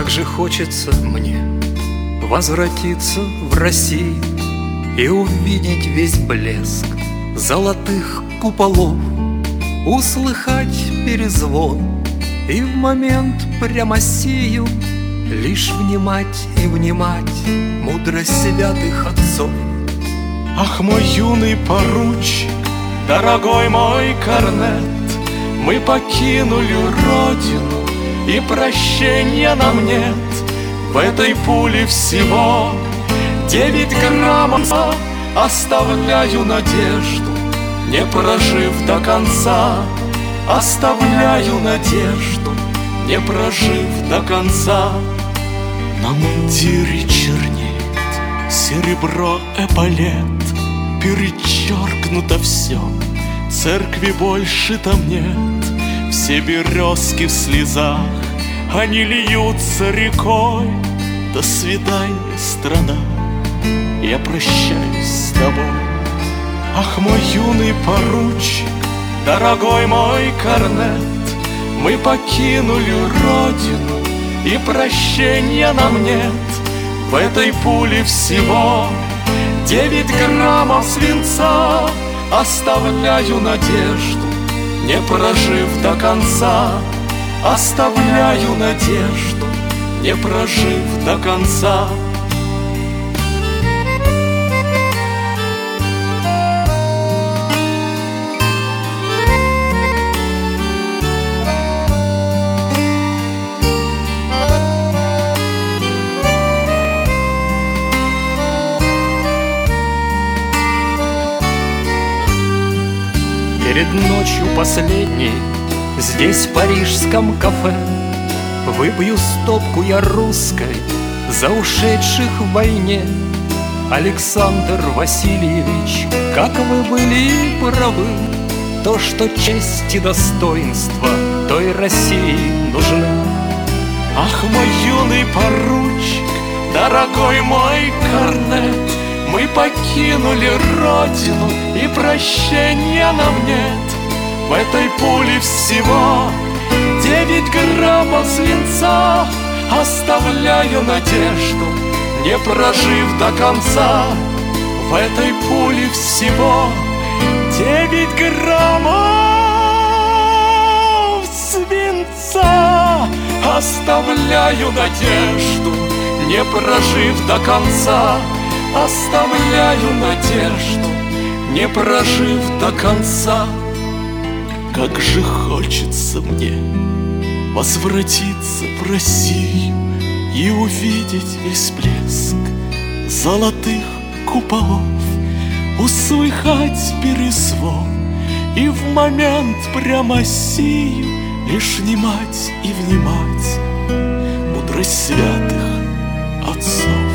же хочется мне возвратиться в Россию и увидеть весь блеск золотых куполов, услыхать перезвон и в момент прямо сию лишь внимать и внимать мудрость святых отцов. Ах, мой юный поручик, дорогой мой корнет, мы покинули родину, и прощения нам нет. В этой пуле всего 9 граммов. Оставляю надежду, не прожив до конца. Оставляю надежду, не прожив до конца. На мундире чернеет серебро эполет, перечеркнуто все, церкви больше там нет. Все березки в слезах, они льются рекой. До свидания, страна, я прощаюсь с тобой. Ах, мой юный поручик, дорогой мой корнет, мы покинули родину, и прощения нам нет. В этой пуле всего 9 граммов свинца. Оставляю надежду, не прожив до конца. Оставляю надежду, не прожив до конца. Перед ночью последней здесь, в парижском кафе, выпью стопку я русской за ушедших в войне. Александр Васильевич, как вы были правы, то, что честь и достоинство той России нужны. Ах, мой юный поручик, дорогой мой корнет, мы покинули родину, и прощения нам нет. В этой пуле всего 9 граммов свинца. Оставляю надежду, не прожив до конца. В этой пуле всего 9 граммов свинца. Оставляю надежду, не прожив до конца. Оставляю надежду, не прожив до конца. Как же хочется мне возвратиться в Россию и увидеть весь блеск золотых куполов, услыхать перезвон и в момент прямо сию лишь внимать и внимать мудрость святых отцов.